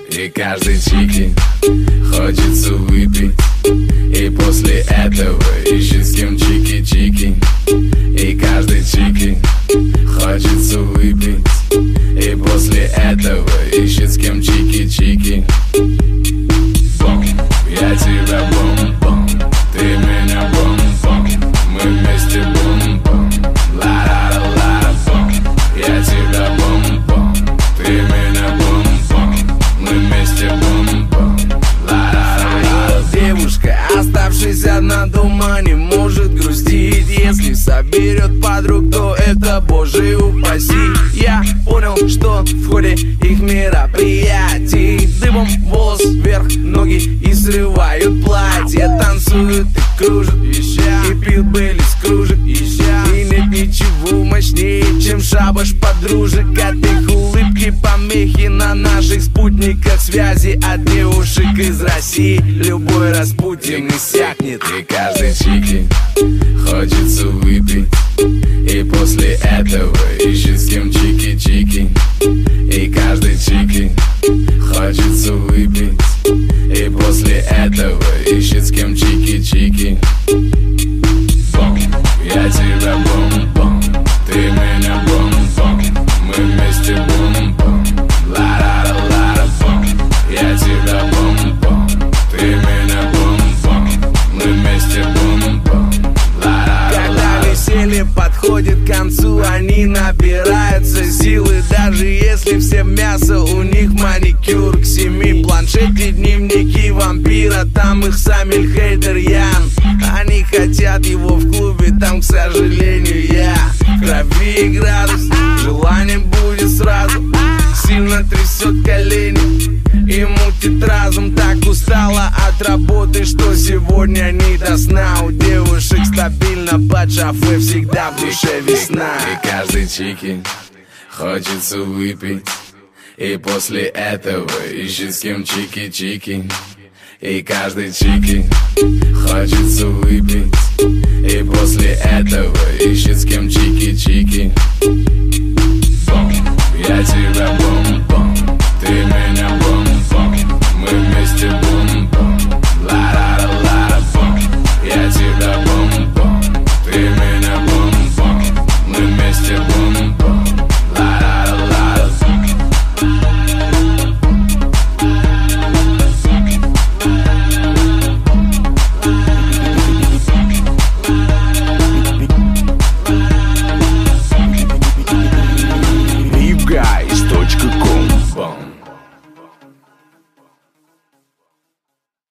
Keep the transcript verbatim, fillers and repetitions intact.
И каждый чики хочется выпить, и после этого ищет с кем чики-чики. И каждый чики хочется выпить, и после этого ищет с кем чики-чики. Бом, я тебя бом-бом, ты меня бом-бом, мы вместе бом-бом, ла-ла-ла-ла-бом. Я тебя бом-бом, ты меня бом-бом, мы вместе бом-бом, ла-ла-ла-ла. Девушка, оставшись одна дома, не может грустить. Если соберет подруг, то это боже упаси. Я понял, что в ходе их мероприятий дыбом волос вверх, ноги и срывают платье. Танцуют и кружат, и пьют Бейли с кружек. И нет ничего мощнее, чем шабаш подружек. От их улыбки помехи на наших спутниках связи. От девушек из России любой распутин иссякнет. И каждый чики хочется выпить, и после этого ищет с кем чики-чики. И каждый чики хочется выпить, и после этого ищет с кем чики-чики. Бом, я тебя бом-бом, ты меня бом-бом, мы вместе бом-бом, ла-ла-ла-ла-бом. Я тебя бом-бом, ты меня бом-бом, мы вместе бом-бом, ла-ла-ла-ла. Когда веселье подходит к концу, они набираются силы. Даже если все мясо, у них маникюр к семи. Планшеты, дневники вампира, там их Самиль Хейдер Ян. Они хотят его в клубе, там, к сожалению, я. В крови градус, желание будет сразу. Сильно трясет колени и мутит разум. Так устала от работы, что сегодня не до сна. У девушек стабильно под шафе, всегда в душе весна. И каждый чики хочется выпить, и после этого ищет с кем чики-чики. И каждый чики хочется выпить, и после этого ищет с кем чики-чики. Бом, я тебя бом-бом, ты меня